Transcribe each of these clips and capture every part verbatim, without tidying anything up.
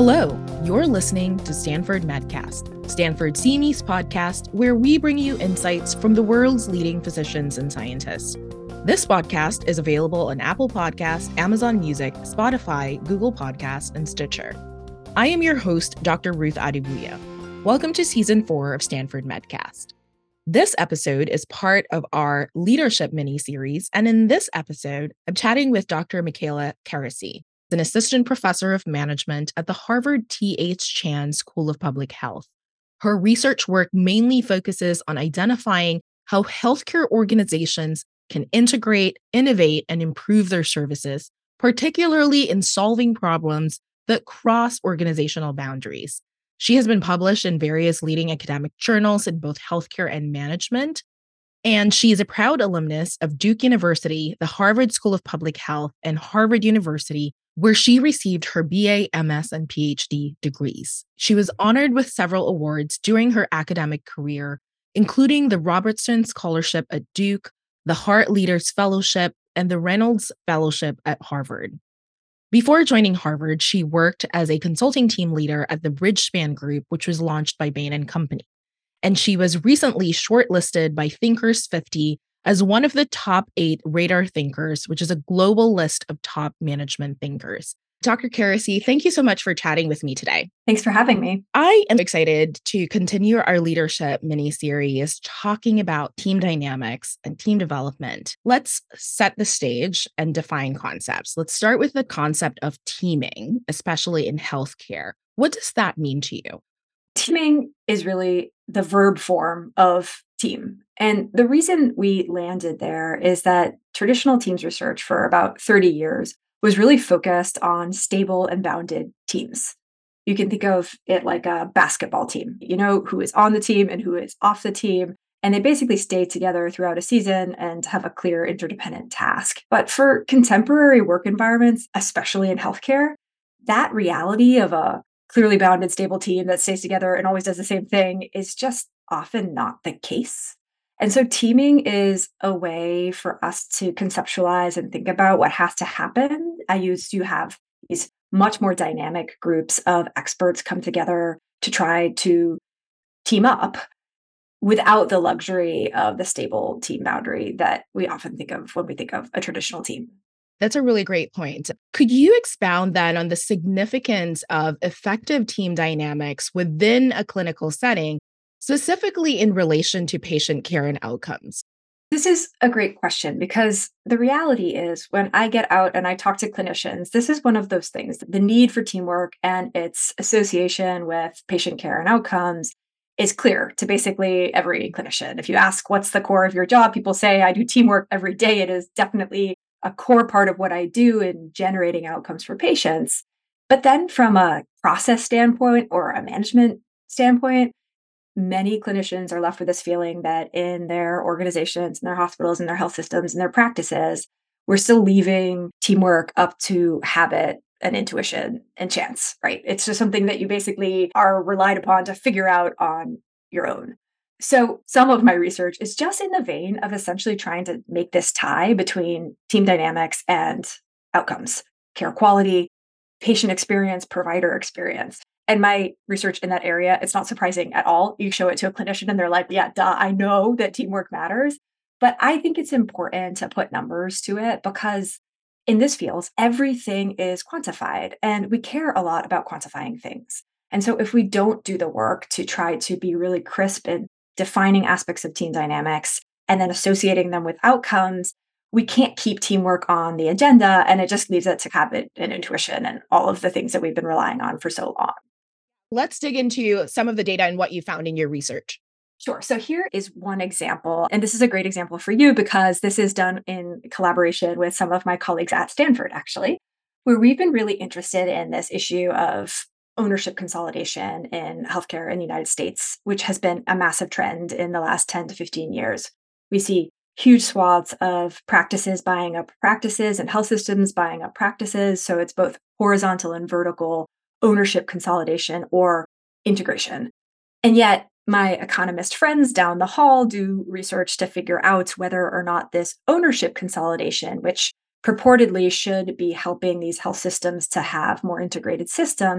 Hello, you're listening to Stanford Medcast, Stanford C M E's podcast, where we bring you insights from the world's leading physicians and scientists. This podcast is available on Apple Podcasts, Amazon Music, Spotify, Google Podcasts, and Stitcher. I am your host, Doctor Ruth Adebuya. Welcome to Season four of Stanford Medcast. This episode is part of our leadership mini-series, and in this episode, I'm chatting with Doctor Michaela Carrisi, an assistant professor of management at the Harvard T H Chan School of Public Health. Her research work mainly focuses on identifying how healthcare organizations can integrate, innovate, and improve their services, particularly in solving problems that cross organizational boundaries. She has been published in various leading academic journals in both healthcare and management, and she is a proud alumnus of Duke University, the Harvard School of Public Health, and Harvard University, where she received her B A, M S, and P H D degrees. She was honored with several awards during her academic career, including the Robertson Scholarship at Duke, the Hart Leaders Fellowship, and the Reynolds Fellowship at Harvard. Before joining Harvard, she worked as a consulting team leader at the Bridgespan Group, which was launched by Bain and Company. And she was recently shortlisted by Thinkers fifty as one of the top eight Radar Thinkers, which is a global list of top management thinkers. Doctor Carrisi, thank you so much for chatting with me today. Thanks for having me. I am excited to continue our leadership mini-series talking about team dynamics and team development. Let's set the stage and define concepts. Let's start with the concept of teaming, especially in healthcare. What does that mean to you? Teaming is really the verb form of team. And the reason we landed there is that traditional teams research for about thirty years was really focused on stable and bounded teams. You can think of it like a basketball team. You know who is on the team and who is off the team, and they basically stay together throughout a season and have a clear interdependent task. But for contemporary work environments, especially in healthcare, that reality of a clearly bounded, stable team that stays together and always does the same thing is just often not the case. And so teaming is a way for us to conceptualize and think about what has to happen. I used to have these much more dynamic groups of experts come together to try to team up without the luxury of the stable team boundary that we often think of when we think of a traditional team. That's a really great point. Could you expound then on the significance of effective team dynamics within a clinical setting, specifically in relation to patient care and outcomes? This is a great question because the reality is when I get out and I talk to clinicians, this is one of those things, the need for teamwork and its association with patient care and outcomes is clear to basically every clinician. If you ask what's the core of your job, people say, I do teamwork every day. It is definitely a core part of what I do in generating outcomes for patients. But then from a process standpoint or a management standpoint, many clinicians are left with this feeling that in their organizations, in their hospitals, in their health systems, in their practices, we're still leaving teamwork up to habit and intuition and chance, right? It's just something that you basically are relied upon to figure out on your own. So some of my research is just in the vein of essentially trying to make this tie between team dynamics and outcomes, care quality, patient experience, provider experience. And my research in that area, it's not surprising at all. You show it to a clinician and they're like, yeah, duh, I know that teamwork matters. But I think it's important to put numbers to it because in this field, everything is quantified and we care a lot about quantifying things. And so if we don't do the work to try to be really crisp in defining aspects of team dynamics and then associating them with outcomes, we can't keep teamwork on the agenda and it just leaves it to habit and intuition and all of the things that we've been relying on for so long. Let's dig into some of the data and what you found in your research. Sure. So here is one example, and this is a great example for you because this is done in collaboration with some of my colleagues at Stanford, actually, where we've been really interested in this issue of ownership consolidation in healthcare in the United States, which has been a massive trend in the last ten to fifteen years. We see huge swaths of practices buying up practices and health systems buying up practices. So it's both horizontal and vertical ownership consolidation or integration. And yet my economist friends down the hall do research to figure out whether or not this ownership consolidation, which purportedly should be helping these health systems to have more integrated systems,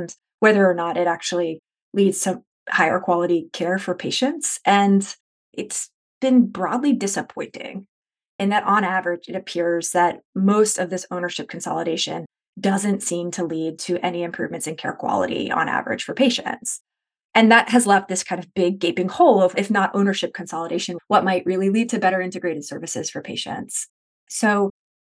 whether or not it actually leads to higher quality care for patients. And it's been broadly disappointing in that on average, it appears that most of this ownership consolidation doesn't seem to lead to any improvements in care quality on average for patients. And that has left this kind of big gaping hole of, if not ownership consolidation, what might really lead to better integrated services for patients. So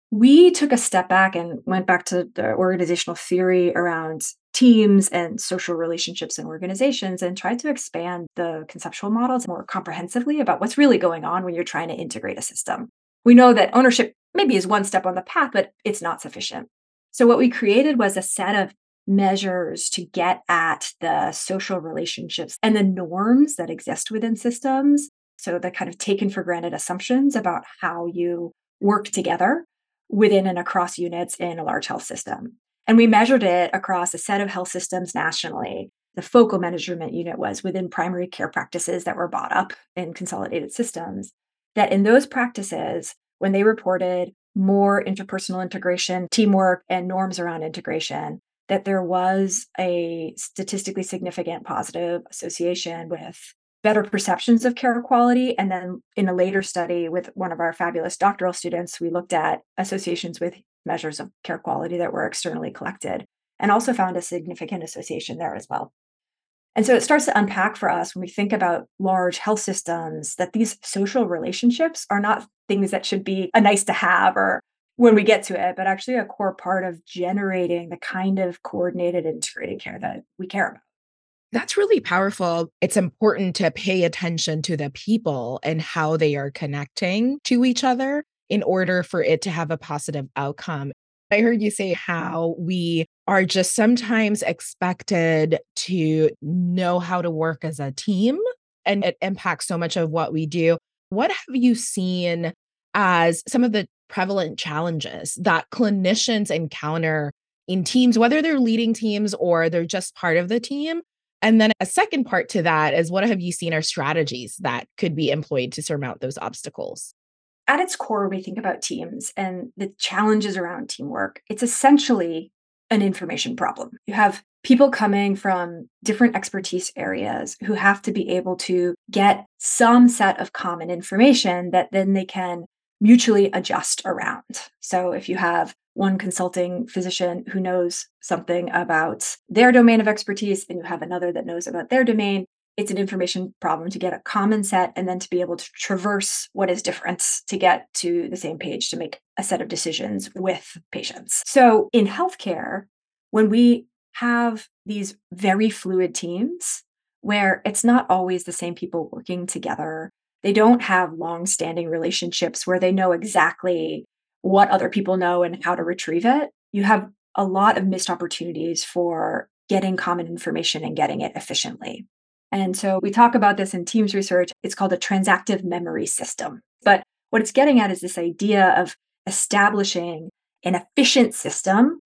we took a step back and went back to the organizational theory around teams and social relationships in organizations and tried to expand the conceptual models more comprehensively about what's really going on when you're trying to integrate a system. We know that ownership maybe is one step on the path, but it's not sufficient. So what we created was a set of measures to get at the social relationships and the norms that exist within systems. So the kind of taken for granted assumptions about how you work together within and across units in a large health system. And we measured it across a set of health systems nationally. The focal measurement unit was within primary care practices that were bought up in consolidated systems, that in those practices, when they reported more interpersonal integration, teamwork, and norms around integration, that there was a statistically significant positive association with better perceptions of care quality. And then in a later study with one of our fabulous doctoral students, we looked at associations with measures of care quality that were externally collected and also found a significant association there as well. And so it starts to unpack for us when we think about large health systems that these social relationships are not things that should be a nice to have or when we get to it, but actually a core part of generating the kind of coordinated, integrated care that we care about. That's really powerful. It's important to pay attention to the people and how they are connecting to each other in order for it to have a positive outcome. I heard you say how we are just sometimes expected to know how to work as a team, and it impacts so much of what we do. What have you seen as some of the prevalent challenges that clinicians encounter in teams, whether they're leading teams or they're just part of the team? And then a second part to that is, what have you seen are strategies that could be employed to surmount those obstacles? At its core, we think about teams and the challenges around teamwork. It's essentially an information problem. You have people coming from different expertise areas who have to be able to get some set of common information that then they can mutually adjust around. So if you have one consulting physician who knows something about their domain of expertise and you have another that knows about their domain, it's an information problem to get a common set and then to be able to traverse what is different to get to the same page to make a set of decisions with patients. So in healthcare, when we have these very fluid teams where it's not always the same people working together, they don't have long-standing relationships where they know exactly what other people know and how to retrieve it, you have a lot of missed opportunities for getting common information and getting it efficiently. And so we talk about this in Teams research. It's called a transactive memory system. But what it's getting at is this idea of establishing an efficient system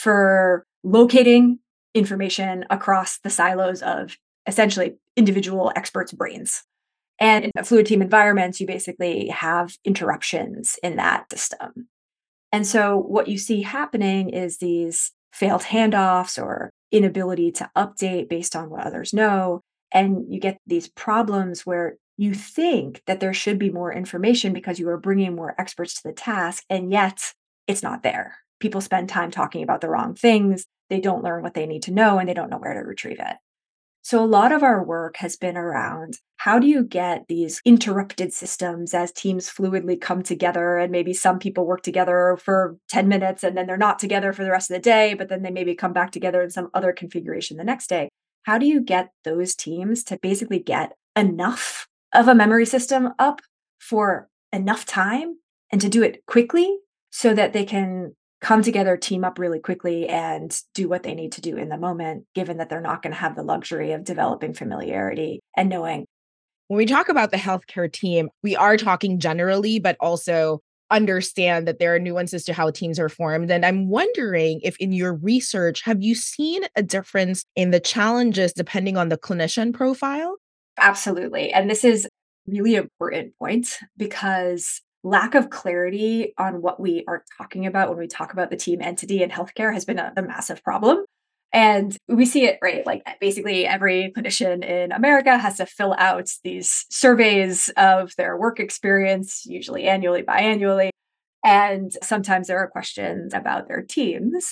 for locating information across the silos of essentially individual experts' brains. And in fluid team environments, you basically have interruptions in that system. And so what you see happening is these failed handoffs or inability to update based on what others know. And you get these problems where you think that there should be more information because you are bringing more experts to the task, and yet it's not there. People spend time talking about the wrong things. They don't learn what they need to know, and they don't know where to retrieve it. So a lot of our work has been around how do you get these interrupted systems as teams fluidly come together, and maybe some people work together for ten minutes and then they're not together for the rest of the day, but then they maybe come back together in some other configuration the next day. How do you get those teams to basically get enough of a memory system up for enough time and to do it quickly so that they can come together, team up really quickly, and do what they need to do in the moment, given that they're not going to have the luxury of developing familiarity and knowing. When we talk about the healthcare team, we are talking generally, but also understand that there are nuances to how teams are formed. And I'm wondering if in your research, have you seen a difference in the challenges depending on the clinician profile? Absolutely. And this is really important point because lack of clarity on what we are talking about when we talk about the team entity in healthcare has been a, a massive problem. And we see it, right? Like basically every clinician in America has to fill out these surveys of their work experience, usually annually, biannually. And sometimes there are questions about their teams.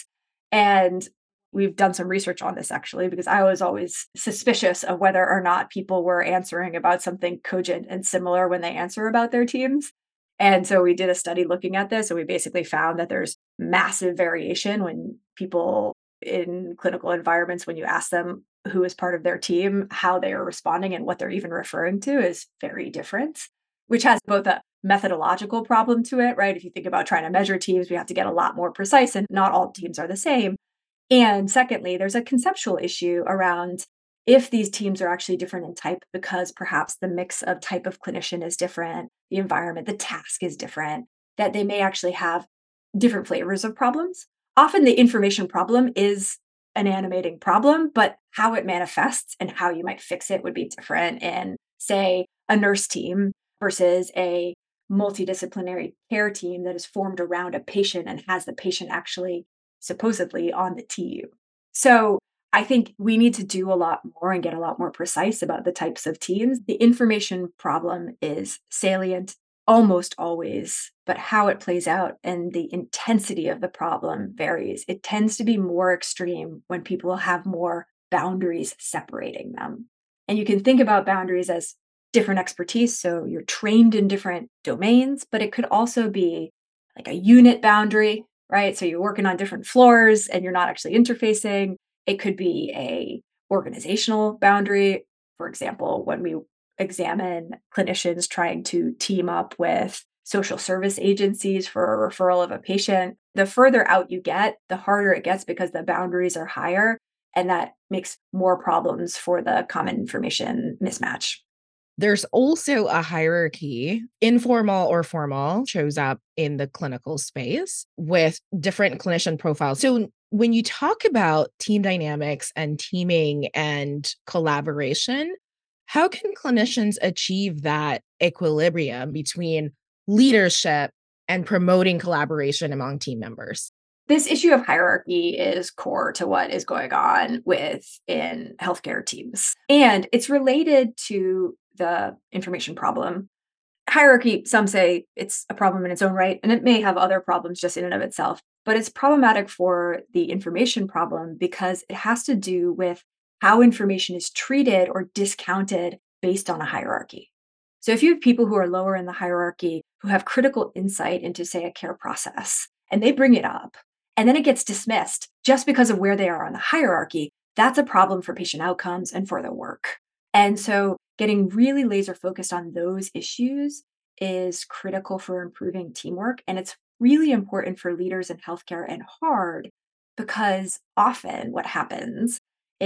And we've done some research on this actually, because I was always suspicious of whether or not people were answering about something cogent and similar when they answer about their teams. And so we did a study looking at this, and we basically found that there's massive variation when people in clinical environments, when you ask them who is part of their team, how they are responding and what they're even referring to is very different, which has both a methodological problem to it, right? If you think about trying to measure teams, we have to get a lot more precise, and not all teams are the same. And secondly, there's a conceptual issue around if these teams are actually different in type because perhaps the mix of type of clinician is different, the environment, the task is different, that they may actually have different flavors of problems. Often the information problem is an animating problem, but how it manifests and how you might fix it would be different in, say, a nurse team versus a multidisciplinary care team that is formed around a patient and has the patient actually supposedly on the T U. So I think we need to do a lot more and get a lot more precise about the types of teams. The information problem is salient almost always, but how it plays out and the intensity of the problem varies. It tends to be more extreme when people have more boundaries separating them. And you can think about boundaries as different expertise. So you're trained in different domains, but it could also be like a unit boundary, right? So you're working on different floors and you're not actually interfacing. It could be a organizational boundary. For example, when we examine clinicians trying to team up with social service agencies for a referral of a patient, the further out you get, the harder it gets because the boundaries are higher. And that makes more problems for the common information mismatch. There's also a hierarchy, informal or formal, shows up in the clinical space with different clinician profiles. So when you talk about team dynamics and teaming and collaboration, how can clinicians achieve that equilibrium between leadership and promoting collaboration among team members? This issue of hierarchy is core to what is going on within healthcare teams. And it's related to the information problem. Hierarchy, some say it's a problem in its own right, and it may have other problems just in and of itself, but it's problematic for the information problem because it has to do with how information is treated or discounted based on a hierarchy. So if you have people who are lower in the hierarchy who have critical insight into, say, a care process, and they bring it up, and then it gets dismissed just because of where they are on the hierarchy, that's a problem for patient outcomes and for the work. And so getting really laser focused on those issues is critical for improving teamwork. And it's really important for leaders in healthcare and hard because often what happens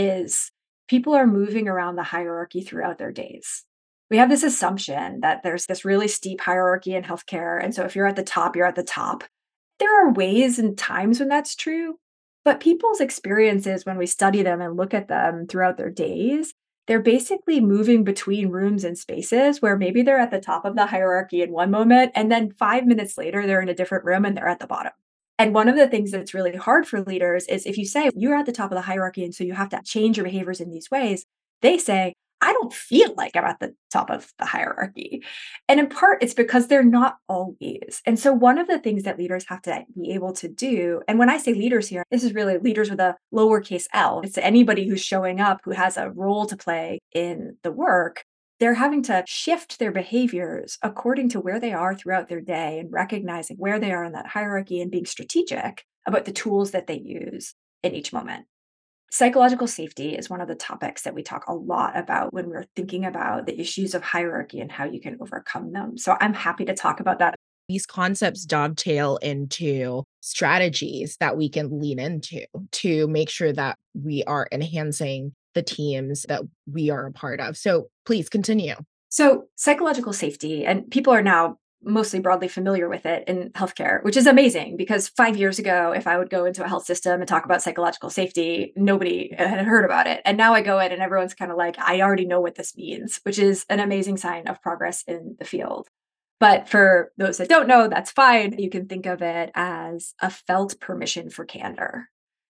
is people are moving around the hierarchy throughout their days. We have this assumption that there's this really steep hierarchy in healthcare. And so if you're at the top, you're at the top. There are ways and times when that's true, but people's experiences when we study them and look at them throughout their days, they're basically moving between rooms and spaces where maybe they're at the top of the hierarchy in one moment, and then five minutes later, they're in a different room and they're at the bottom. And one of the things that's really hard for leaders is if you say you're at the top of the hierarchy and so you have to change your behaviors in these ways, they say, I don't feel like I'm at the top of the hierarchy. And in part, it's because they're not always. And so, one of the things that leaders have to be able to do, and when I say leaders here, this is really leaders with a lowercase l, it's anybody who's showing up who has a role to play in the work. They're having to shift their behaviors according to where they are throughout their day and recognizing where they are in that hierarchy and being strategic about the tools that they use in each moment. Psychological safety is one of the topics that we talk a lot about when we're thinking about the issues of hierarchy and how you can overcome them. So I'm happy to talk about that. These concepts dovetail into strategies that we can lean into to make sure that we are enhancing the teams that we are a part of. So please continue. So, psychological safety, and people are now mostly broadly familiar with it in healthcare, which is amazing because five years ago, if I would go into a health system and talk about psychological safety, nobody had heard about it. And now I go in and everyone's kind of like, I already know what this means, which is an amazing sign of progress in the field. But for those that don't know, that's fine. You can think of it as a felt permission for candor.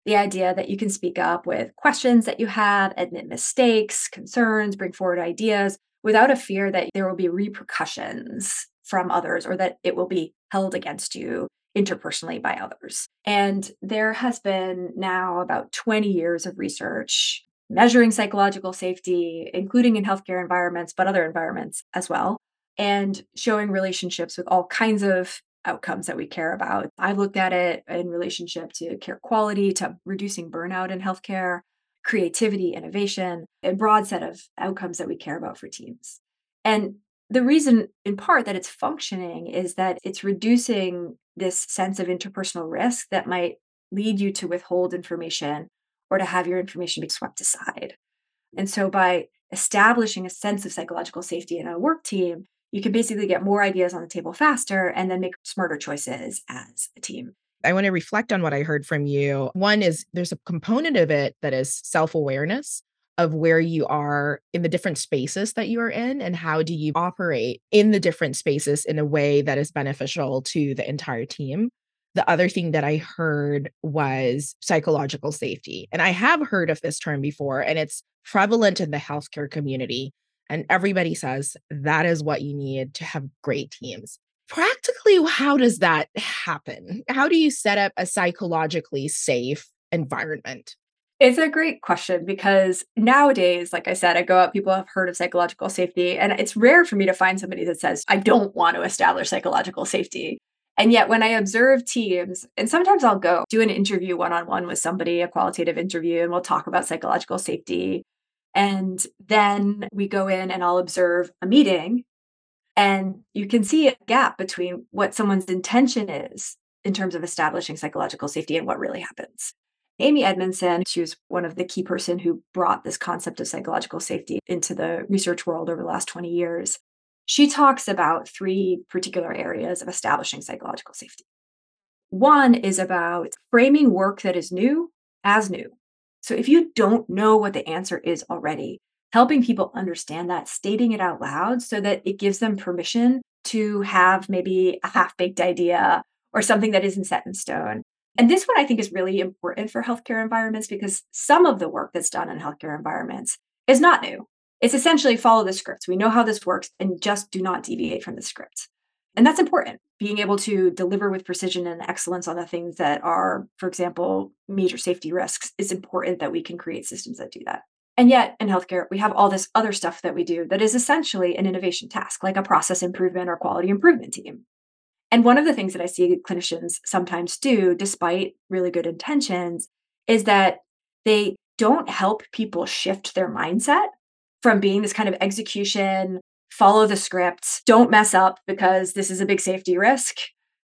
The idea that you can speak up with questions that you have, admit mistakes, concerns, bring forward ideas without a fear that there will be repercussions from others or that it will be held against you interpersonally by others. And there has been now about twenty years of research measuring psychological safety, including in healthcare environments, but other environments as well, and showing relationships with all kinds of outcomes that we care about. I've looked at it in relationship to care quality, to reducing burnout in healthcare, creativity, innovation, a broad set of outcomes that we care about for teams. And the reason, in part, that it's functioning is that it's reducing this sense of interpersonal risk that might lead you to withhold information or to have your information be swept aside. And so by establishing a sense of psychological safety in a work team, you can basically get more ideas on the table faster and then make smarter choices as a team. I want to reflect on what I heard from you. One is there's a component of it that is self-awareness of where you are in the different spaces that you are in and how do you operate in the different spaces in a way that is beneficial to the entire team. The other thing that I heard was psychological safety. And I have heard of this term before, and it's prevalent in the healthcare community. And everybody says that is what you need to have great teams. Practically, how does that happen? How do you set up a psychologically safe environment? It's a great question because nowadays, like I said, I go out, people have heard of psychological safety, and it's rare for me to find somebody that says, I don't want to establish psychological safety. And yet, when I observe teams, and sometimes I'll go do an interview one on one with somebody, a qualitative interview, and we'll talk about psychological safety. And then we go in and I'll observe a meeting, and you can see a gap between what someone's intention is in terms of establishing psychological safety and what really happens. Amy Edmondson, she was one of the key person who brought this concept of psychological safety into the research world over the last twenty years. She talks about three particular areas of establishing psychological safety. One is about framing work that is new as new. So if you don't know what the answer is already, helping people understand that, stating it out loud so that it gives them permission to have maybe a half-baked idea or something that isn't set in stone. And this one I think is really important for healthcare environments because some of the work that's done in healthcare environments is not new. It's essentially follow the scripts. We know how this works and just do not deviate from the script. And that's important. Being able to deliver with precision and excellence on the things that are, for example, major safety risks is important that we can create systems that do that. And yet in healthcare, we have all this other stuff that we do that is essentially an innovation task, like a process improvement or quality improvement team. And one of the things that I see clinicians sometimes do, despite really good intentions, is that they don't help people shift their mindset from being this kind of execution, follow the script, don't mess up because this is a big safety risk,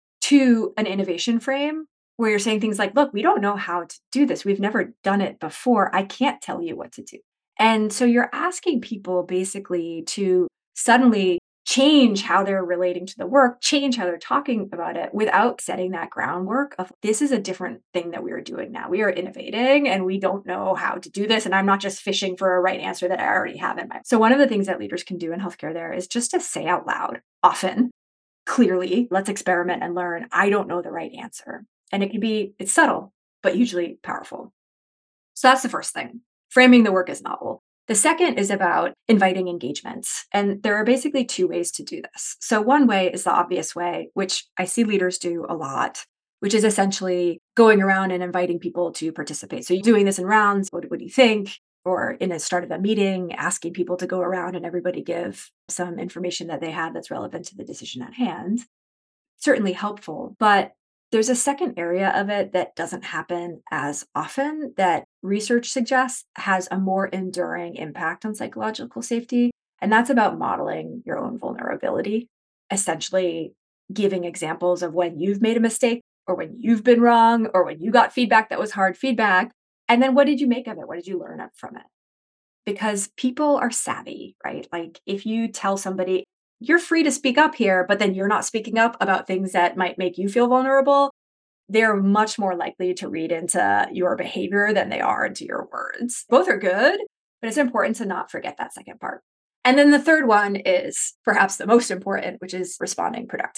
to an innovation frame where you're saying things like, look, we don't know how to do this. We've never done it before. I can't tell you what to do. And so you're asking people basically to suddenly change how they're relating to the work, change how they're talking about it without setting that groundwork of this is a different thing that we are doing now. We are innovating and we don't know how to do this. And I'm not just fishing for a right answer that I already have in mind. So one of the things that leaders can do in healthcare there is just to say out loud, often, clearly, let's experiment and learn. I don't know the right answer. And it can be, it's subtle, but usually powerful. So that's the first thing, framing the work as novel. The second is about inviting engagements. And there are basically two ways to do this. So one way is the obvious way, which I see leaders do a lot, which is essentially going around and inviting people to participate. So you're doing this in rounds. What, what do you think? Or in the start of a meeting, asking people to go around and everybody give some information that they have that's relevant to the decision at hand. Certainly helpful, but there's a second area of it that doesn't happen as often that research suggests has a more enduring impact on psychological safety. And that's about modeling your own vulnerability, essentially giving examples of when you've made a mistake or when you've been wrong or when you got feedback that was hard feedback. And then what did you make of it? What did you learn up from it? Because people are savvy, right? Like if you tell somebody, you're free to speak up here, but then you're not speaking up about things that might make you feel vulnerable, they're much more likely to read into your behavior than they are into your words. Both are good, but it's important to not forget that second part. And then the third one is perhaps the most important, which is responding productively.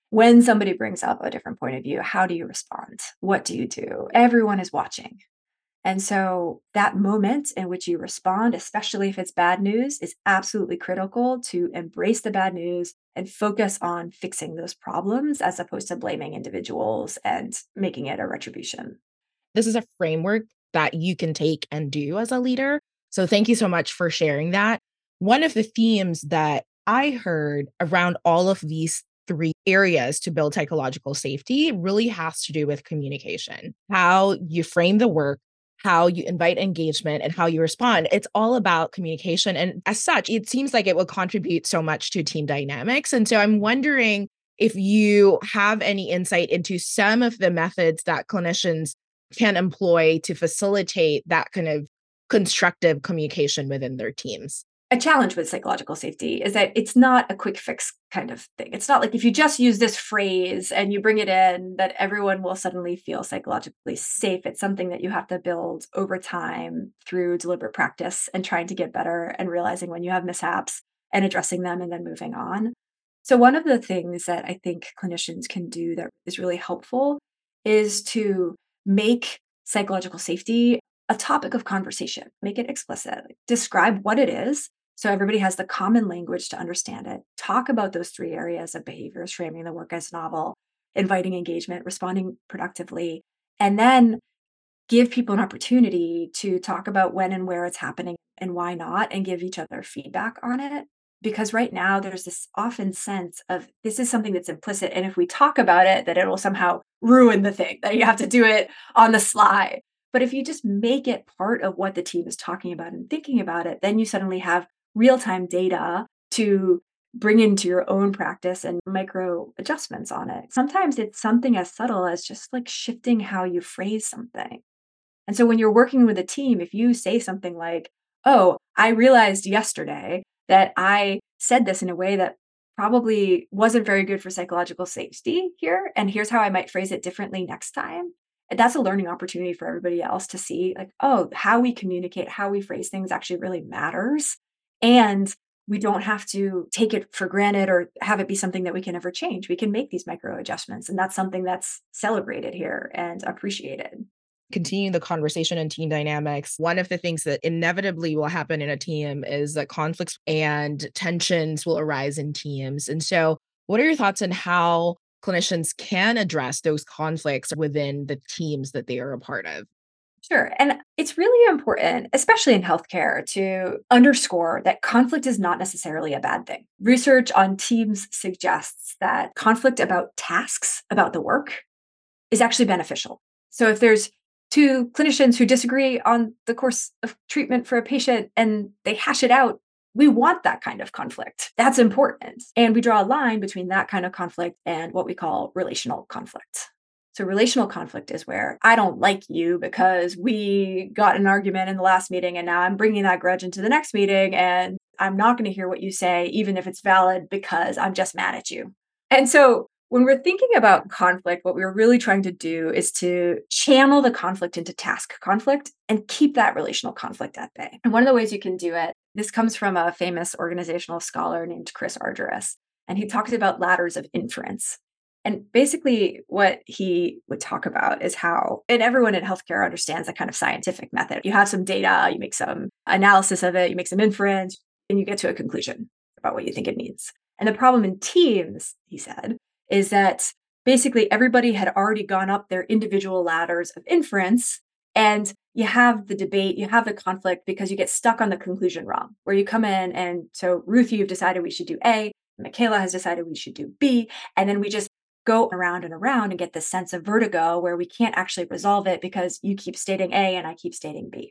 When somebody brings up a different point of view, how do you respond? What do you do? Everyone is watching. And so that moment in which you respond, especially if it's bad news, is absolutely critical to embrace the bad news and focus on fixing those problems as opposed to blaming individuals and making it a retribution. This is a framework that you can take and do as a leader. So thank you so much for sharing that. One of the themes that I heard around all of these three areas to build psychological safety really has to do with communication, how you frame the work, how you invite engagement, and how you respond. It's all about communication. And as such, it seems like it will contribute so much to team dynamics. And so I'm wondering if you have any insight into some of the methods that clinicians can employ to facilitate that kind of constructive communication within their teams. A challenge with psychological safety is that it's not a quick fix kind of thing. It's not like if you just use this phrase and you bring it in, that everyone will suddenly feel psychologically safe. It's something that you have to build over time through deliberate practice and trying to get better and realizing when you have mishaps and addressing them and then moving on. So, one of the things that I think clinicians can do that is really helpful is to make psychological safety a topic of conversation, make it explicit, like, describe what it is. So everybody has the common language to understand it. Talk about those three areas of behaviors, framing the work as novel, inviting engagement, responding productively, and then give people an opportunity to talk about when and where it's happening and why not, and give each other feedback on it. Because right now there's this often sense of this is something that's implicit. And if we talk about it, that it will somehow ruin the thing, that you have to do it on the sly. But if you just make it part of what the team is talking about and thinking about it, then you suddenly have real time data to bring into your own practice and micro adjustments on it. Sometimes it's something as subtle as just like shifting how you phrase something. And so when you're working with a team, if you say something like, oh, I realized yesterday that I said this in a way that probably wasn't very good for psychological safety here, and here's how I might phrase it differently next time. That's a learning opportunity for everybody else to see, like, oh, how we communicate, how we phrase things actually really matters. And we don't have to take it for granted or have it be something that we can never change. We can make these micro adjustments. And that's something that's celebrated here and appreciated. Continuing the conversation in team dynamics, one of the things that inevitably will happen in a team is that conflicts and tensions will arise in teams. And so, what are your thoughts on how clinicians can address those conflicts within the teams that they are a part of? Sure. And it's really important, especially in healthcare, to underscore that conflict is not necessarily a bad thing. Research on teams suggests that conflict about tasks, about the work, is actually beneficial. So if there's two clinicians who disagree on the course of treatment for a patient and they hash it out, we want that kind of conflict. That's important. And we draw a line between that kind of conflict and what we call relational conflict. So, relational conflict is where I don't like you because we got an argument in the last meeting and now I'm bringing that grudge into the next meeting and I'm not going to hear what you say, even if it's valid, because I'm just mad at you. And so, when we're thinking about conflict, what we're really trying to do is to channel the conflict into task conflict and keep that relational conflict at bay. And one of the ways you can do it, this comes from a famous organizational scholar named Chris Argyris, and he talks about ladders of inference. And basically, what he would talk about is how, and everyone in healthcare understands that kind of scientific method. You have some data, you make some analysis of it, you make some inference, and you get to a conclusion about what you think it means. And the problem in teams, he said, is that basically everybody had already gone up their individual ladders of inference. And you have the debate, you have the conflict because you get stuck on the conclusion wrong, where you come in and so Ruth, you've decided we should do A, Michaela has decided we should do B, and then we just go around and around and get this sense of vertigo where we can't actually resolve it because you keep stating A and I keep stating B.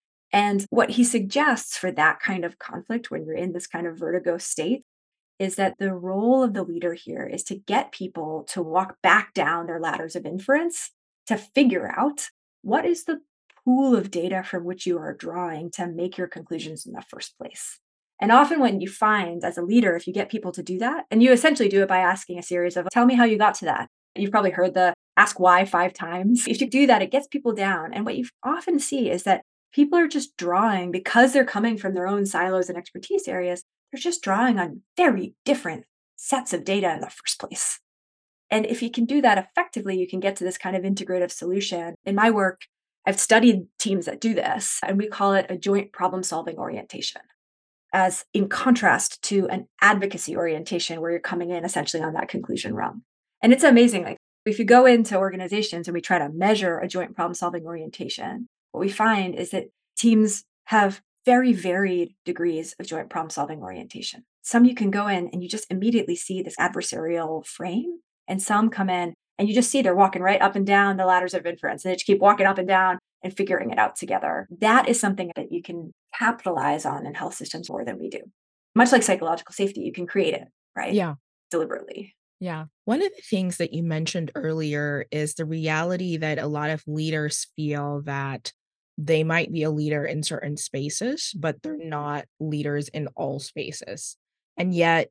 And what he suggests for that kind of conflict when you're in this kind of vertigo state is that the role of the leader here is to get people to walk back down their ladders of inference to figure out what is the pool of data from which you are drawing to make your conclusions in the first place. And often when you find as a leader, if you get people to do that, and you essentially do it by asking a series of, tell me how you got to that. You've probably heard the ask why five times. If you do that, it gets people down. And what you often see is that people are just drawing because they're coming from their own silos and expertise areas. They're just drawing on very different sets of data in the first place. And if you can do that effectively, you can get to this kind of integrative solution. In my work, I've studied teams that do this, and we call it a joint problem solving orientation, as in contrast to an advocacy orientation where you're coming in essentially on that conclusion rung. And it's amazing. Like if you go into organizations and we try to measure a joint problem solving orientation, what we find is that teams have very varied degrees of joint problem solving orientation. Some you can go in and you just immediately see this adversarial frame, and some come in and you just see they're walking right up and down the ladders of inference, and they just keep walking up and down and figuring it out together. That is something that you can capitalize on in health systems more than we do. Much like psychological safety, you can create it, right? Yeah. Deliberately. Yeah. One of the things that you mentioned earlier is the reality that a lot of leaders feel that they might be a leader in certain spaces, but they're not leaders in all spaces. And yet,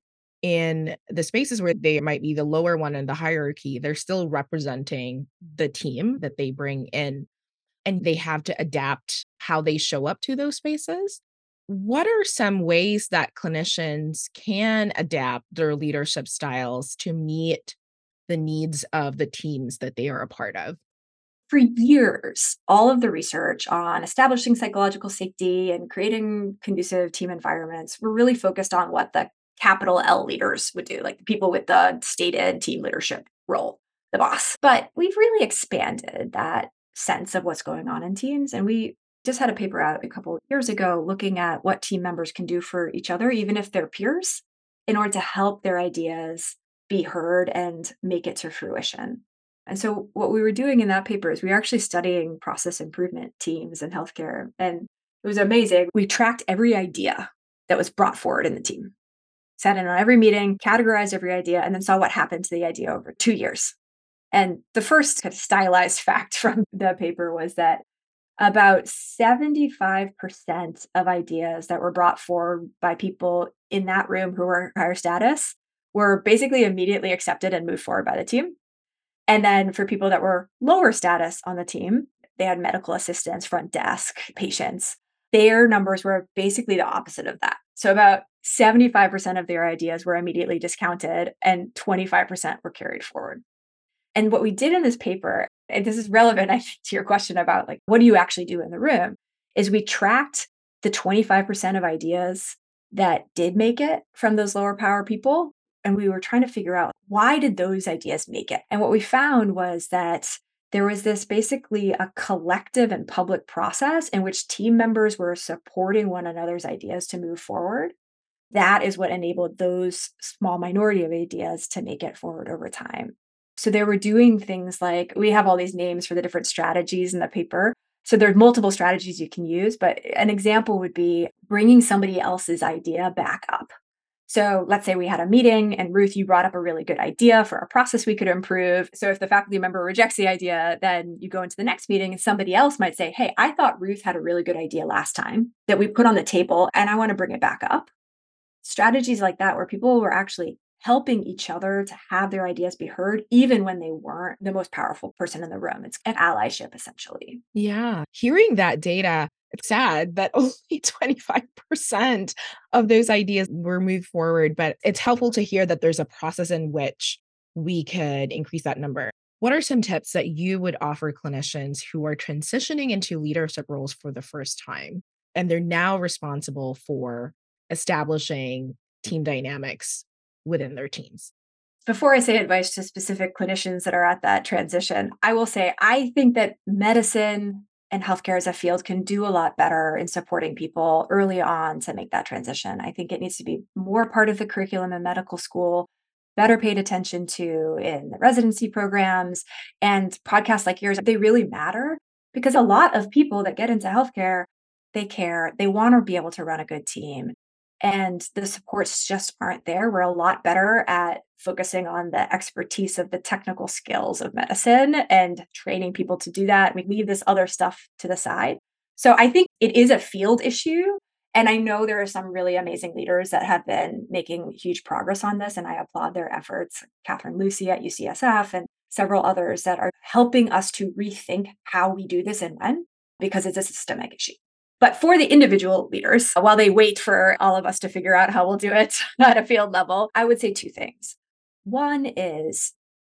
in the spaces where they might be the lower one in the hierarchy, they're still representing the team that they bring in, and they have to adapt how they show up to those spaces. What are some ways that clinicians can adapt their leadership styles to meet the needs of the teams that they are a part of? For years, all of the research on establishing psychological safety and creating conducive team environments were really focused on what the capital L leaders would do, like the people with the stated team leadership role, the boss. But we've really expanded that sense of what's going on in teams. And we just had a paper out a couple of years ago looking at what team members can do for each other, even if they're peers, in order to help their ideas be heard and make it to fruition. And so what we were doing in that paper is we were actually studying process improvement teams in healthcare. And it was amazing. We tracked every idea that was brought forward in the team, sat in on every meeting, categorized every idea, and then saw what happened to the idea over two years. And the first kind of stylized fact from the paper was that about seventy-five percent of ideas that were brought forward by people in that room who were higher status were basically immediately accepted and moved forward by the team. And then for people that were lower status on the team, they had medical assistants, front desk, patients. Their numbers were basically the opposite of that. So about seventy-five percent of their ideas were immediately discounted and twenty-five percent were carried forward. And what we did in this paper, and this is relevant, I think, to your question about like, what do you actually do in the room, is we tracked the twenty-five percent of ideas that did make it from those lower power people. And we were trying to figure out, why did those ideas make it? And what we found was that there was this basically a collective and public process in which team members were supporting one another's ideas to move forward. That is what enabled those small minority of ideas to make it forward over time. So they were doing things like, we have all these names for the different strategies in the paper. So there's multiple strategies you can use, but an example would be bringing somebody else's idea back up. So let's say we had a meeting and Ruth, you brought up a really good idea for a process we could improve. So if the faculty member rejects the idea, then you go into the next meeting and somebody else might say, hey, I thought Ruth had a really good idea last time that we put on the table and I want to bring it back up. Strategies like that, where people were actually helping each other to have their ideas be heard, even when they weren't the most powerful person in the room. It's an allyship, essentially. Yeah. Hearing that data, it's sad that only twenty-five percent of those ideas were moved forward, but it's helpful to hear that there's a process in which we could increase that number. What are some tips that you would offer clinicians who are transitioning into leadership roles for the first time, and they're now responsible for establishing team dynamics within their teams? Before I say advice to specific clinicians that are at that transition, I will say I think that medicine and healthcare as a field can do a lot better in supporting people early on to make that transition. I think it needs to be more part of the curriculum in medical school, better paid attention to in the residency programs, and podcasts like yours. They really matter because a lot of people that get into healthcare, they care, they want to be able to run a good team. And the supports just aren't there. We're a lot better at focusing on the expertise of the technical skills of medicine and training people to do that. We leave this other stuff to the side. So I think it is a field issue. And I know there are some really amazing leaders that have been making huge progress on this, and I applaud their efforts. Catherine Lucy at U C S F and several others that are helping us to rethink how we do this and when, because it's a systemic issue. But for the individual leaders, while they wait for all of us to figure out how we'll do it at a field level, I would say two things. One is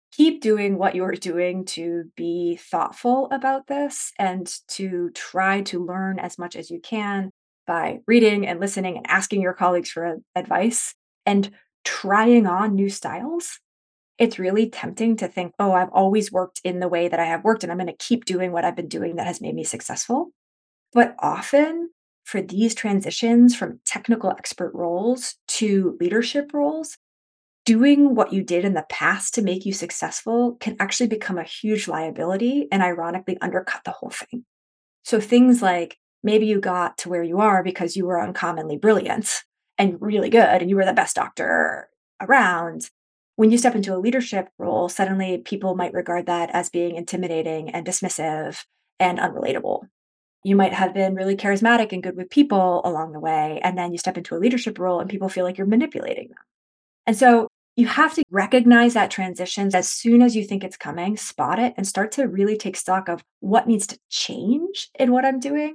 keep doing what you're doing to be thoughtful about this and to try to learn as much as you can by reading and listening and asking your colleagues for advice and trying on new styles. It's really tempting to think, oh, I've always worked in the way that I have worked, and I'm going to keep doing what I've been doing that has made me successful. But often, for these transitions from technical expert roles to leadership roles, doing what you did in the past to make you successful can actually become a huge liability and ironically undercut the whole thing. So things like maybe you got to where you are because you were uncommonly brilliant and really good and you were the best doctor around. When you step into a leadership role, suddenly people might regard that as being intimidating and dismissive and unrelatable. You might have been really charismatic and good with people along the way, and then you step into a leadership role and people feel like you're manipulating them. And so you have to recognize that transition as soon as you think it's coming, spot it, and start to really take stock of what needs to change in what I'm doing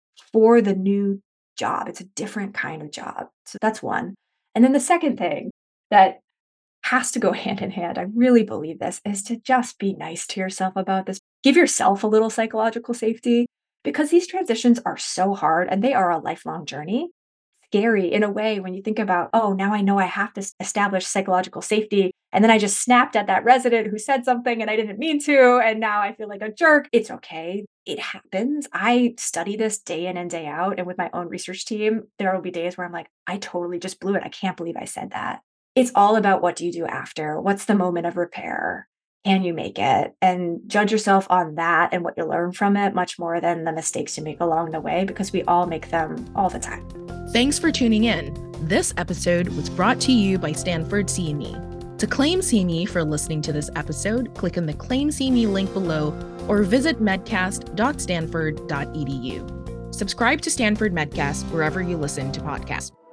for the new job. It's a different kind of job. So that's one. And then the second thing that has to go hand in hand, I really believe this, is to just be nice to yourself about this. Give yourself a little psychological safety because these transitions are so hard and they are a lifelong journey. Scary in a way when you think about, oh, now I know I have to establish psychological safety. And then I just snapped at that resident who said something and I didn't mean to. And now I feel like a jerk. It's okay. It happens. I study this day in and day out. And with my own research team, there will be days where I'm like, I totally just blew it. I can't believe I said that. It's all about what do you do after? What's the moment of repair? Can you make it? And judge yourself on that and what you learn from it much more than the mistakes you make along the way, because we all make them all the time. Thanks for tuning in. This episode was brought to you by Stanford C M E. To claim C M E for listening to this episode, click on the Claim C M E link below or visit medcast dot stanford dot e d u. Subscribe to Stanford Medcast wherever you listen to podcasts.